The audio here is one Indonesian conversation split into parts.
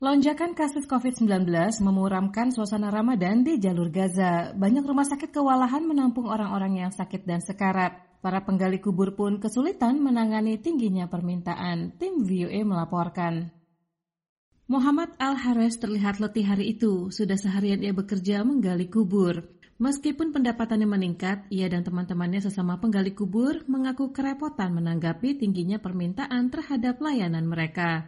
Lonjakan kasus COVID-19 memuramkan suasana Ramadan di jalur Gaza. Banyak rumah sakit kewalahan menampung orang-orang yang sakit dan sekarat. Para penggali kubur pun kesulitan menangani tingginya permintaan. Tim VOA melaporkan. Muhammad Al-Hares terlihat letih hari itu. Sudah seharian ia bekerja menggali kubur. Meskipun pendapatannya meningkat, ia dan teman-temannya sesama penggali kubur mengaku kerepotan menanggapi tingginya permintaan terhadap layanan mereka.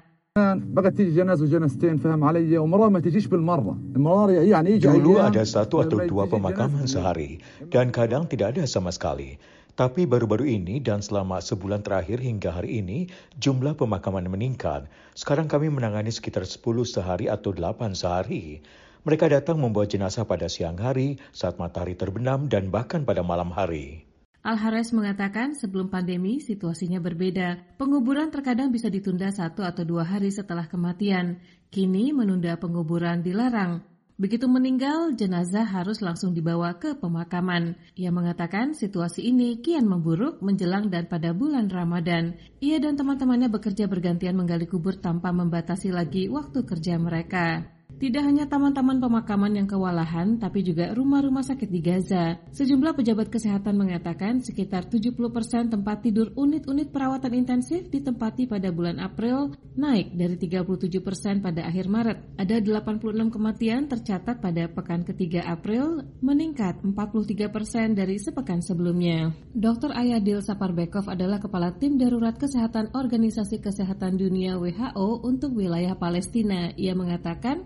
Dulu ada satu atau dua pemakaman sehari, dan kadang tidak ada sama sekali. Tapi baru-baru ini dan selama sebulan terakhir hingga hari ini, jumlah pemakaman meningkat. Sekarang kami menangani sekitar 10 sehari atau 8 sehari. Mereka datang membawa jenazah pada siang hari, saat matahari terbenam, dan bahkan pada malam hari. Al-Hares mengatakan sebelum pandemi situasinya berbeda. Penguburan terkadang bisa ditunda 1 atau 2 hari setelah kematian. Kini menunda penguburan dilarang. Begitu meninggal, jenazah harus langsung dibawa ke pemakaman. Ia mengatakan situasi ini kian memburuk menjelang dan pada bulan Ramadan. Ia dan teman-temannya bekerja bergantian menggali kubur tanpa membatasi lagi waktu kerja mereka. Tidak hanya taman-taman pemakaman yang kewalahan, tapi juga rumah-rumah sakit di Gaza. Sejumlah pejabat kesehatan mengatakan sekitar 70% tempat tidur unit-unit perawatan intensif ditempati pada bulan April, naik dari 37% pada akhir Maret. Ada 86 kematian tercatat pada pekan ketiga April, meningkat 43% dari sepekan sebelumnya. Dr. Ayadil Saparbekov adalah Kepala Tim Darurat Kesehatan Organisasi Kesehatan Dunia WHO untuk wilayah Palestina. Ia mengatakan,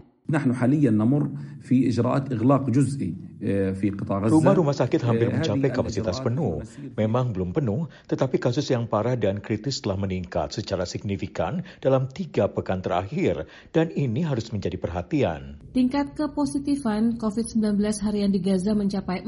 Rumah-rumah sakit hampir mencapai kapasitas penuh. Memang belum penuh, tetapi kasus yang parah dan kritis telah meningkat secara signifikan dalam 3 pekan terakhir, dan ini harus menjadi perhatian. Tingkat kepositifan COVID-19 harian di Gaza mencapai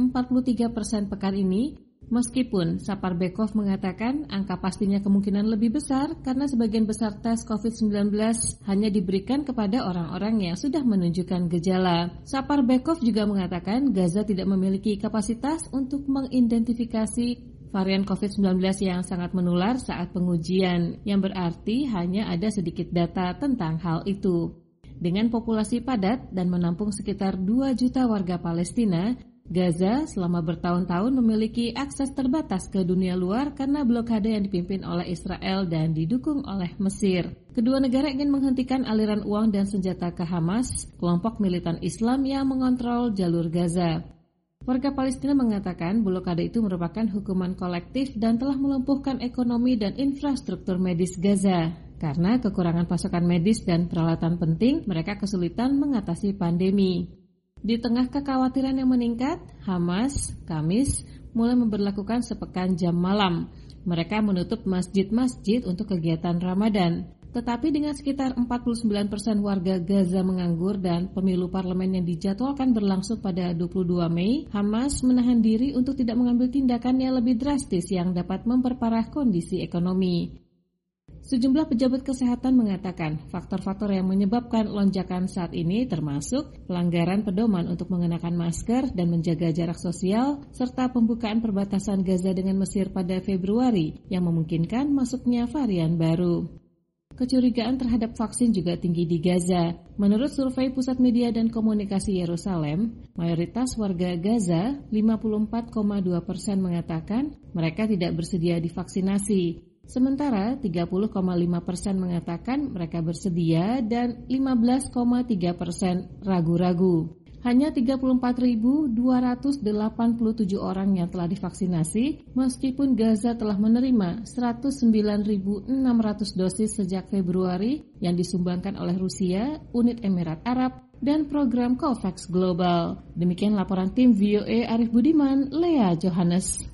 43% pekan ini. Meskipun Saparbekov mengatakan angka pastinya kemungkinan lebih besar karena sebagian besar tes COVID-19 hanya diberikan kepada orang-orang yang sudah menunjukkan gejala. Saparbekov juga mengatakan Gaza tidak memiliki kapasitas untuk mengidentifikasi varian COVID-19 yang sangat menular saat pengujian, yang berarti hanya ada sedikit data tentang hal itu. Dengan populasi padat dan menampung sekitar 2 juta warga Palestina, Gaza selama bertahun-tahun memiliki akses terbatas ke dunia luar karena blokade yang dipimpin oleh Israel dan didukung oleh Mesir. Kedua negara ingin menghentikan aliran uang dan senjata ke Hamas, kelompok militan Islam yang mengontrol jalur Gaza. Warga Palestina mengatakan blokade itu merupakan hukuman kolektif dan telah melumpuhkan ekonomi dan infrastruktur medis Gaza. Karena kekurangan pasokan medis dan peralatan penting, mereka kesulitan mengatasi pandemi. Di tengah kekhawatiran yang meningkat, Hamas, Kamis, mulai memberlakukan sepekan jam malam. Mereka menutup masjid-masjid untuk kegiatan Ramadan. Tetapi dengan sekitar 49% warga Gaza menganggur dan pemilu parlemen yang dijadwalkan berlangsung pada 22 Mei, Hamas menahan diri untuk tidak mengambil tindakan yang lebih drastis yang dapat memperparah kondisi ekonomi. Sejumlah pejabat kesehatan mengatakan faktor-faktor yang menyebabkan lonjakan saat ini termasuk pelanggaran pedoman untuk mengenakan masker dan menjaga jarak sosial, serta pembukaan perbatasan Gaza dengan Mesir pada Februari yang memungkinkan masuknya varian baru. Kecurigaan terhadap vaksin juga tinggi di Gaza. Menurut survei Pusat Media dan Komunikasi Yerusalem, mayoritas warga Gaza, 54,2% mengatakan mereka tidak bersedia divaksinasi. Sementara 30,5% mengatakan mereka bersedia dan 15,3% ragu-ragu. Hanya 34.287 orang yang telah divaksinasi, meskipun Gaza telah menerima 109.600 dosis sejak Februari yang disumbangkan oleh Rusia, Uni Emirat Arab, dan program COVAX Global. Demikian laporan tim VOA Arif Budiman, Lea Johannes.